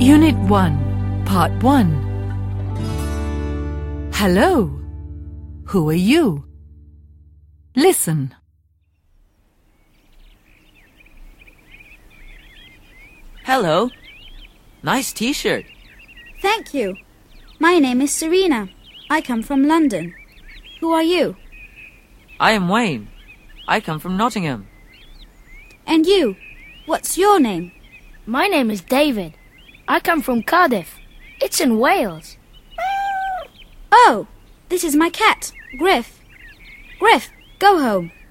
Unit 1, Part 1. Hello. Who are you? Listen. Hello. Nice t-shirt. Thank you. My name is Serena. I come from London. Who are you? I am Wayne. I come from Nottingham. And you? What's your name? My name is David. I come from Cardiff. It's in Wales. Oh, this is my cat, Griff. Griff, go home.